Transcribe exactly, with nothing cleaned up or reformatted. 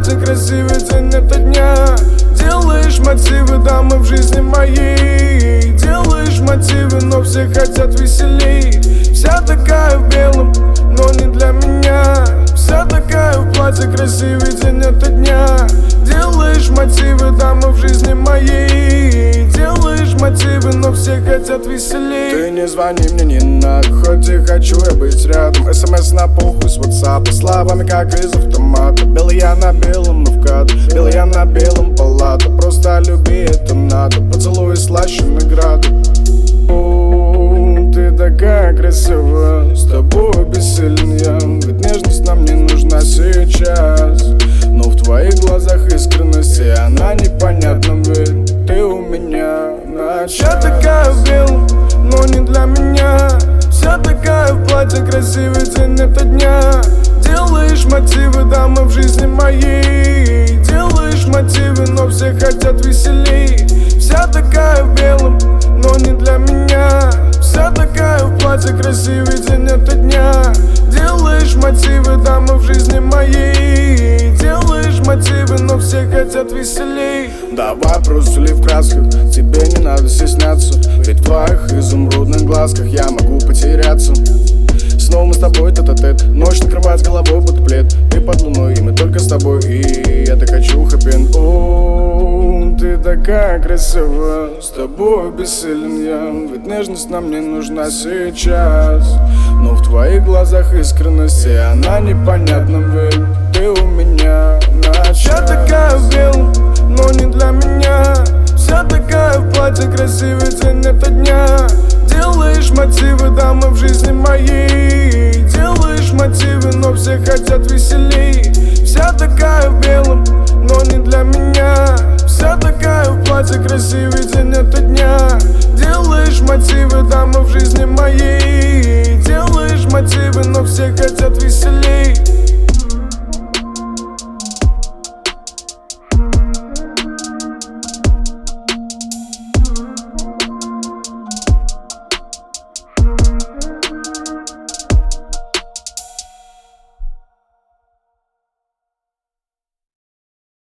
платье, красивый день это дня. Делаешь мотивы, дамы в жизни моей. Делаешь мотивы, но все хотят веселей. Вся такая в белом, но не для меня. Вся такая в платье, красивый день это дня. Делаешь мотивы, дамы в жизни моей. Делаешь мотивы, но все хотят веселей. Ты не звони мне, не надо, хоть и хочу я быть рядом. СМС на похуй с WhatsApp, словами как из автомата. Белый я на белом, мы в кадр, белый я на белом палата. Просто люби, это надо, поцелуй слаще награды. О, ты такая красивая, с тобой бессилен я. Ведь нежность нам не нужна сейчас. Но в твоих глазах искренность, и она непонятна, ведь ты у меня на час. Вся такая в белом, но не для меня. Вся такая в платье, красивый день это дня. Делаешь мотивы, дамы в жизни моей. Делаешь мотивы, но все хотят веселей. Вся такая в белом, но не для меня. Вся такая в платье, красивый день это дня. Делаешь мотивы, дамы в жизни моей. Делаешь мотивы, но все хотят веселей. Давай просто в красках, тебе не надо стесняться. Ведь в твоих изумрудных глазках я могу потеряться. Снова мы с тобой тет-а-тет, ночь накрывает с головой будто плед. Ты под луной, и мы только с тобой, и я так хочу хэппи-энд. О, ты такая красивая, с тобой бессилен я. Ведь нежность нам не нужна сейчас. Но в твоих глазах искренность, и она непонятна, ведь ты у меня на час. Вся такая в белом, но не для меня. Вся такая в платье, красивый день это дня. Делаешь мотивы, дамы в жизни моей. Делаешь мотивы, но все хотят веселей. Вся такая в белом, но не для меня. Вся такая в платье, красивый день это дня. Делаешь мотивы, дамы в жизни моей. Делаешь мотивы, но все хотят веселей.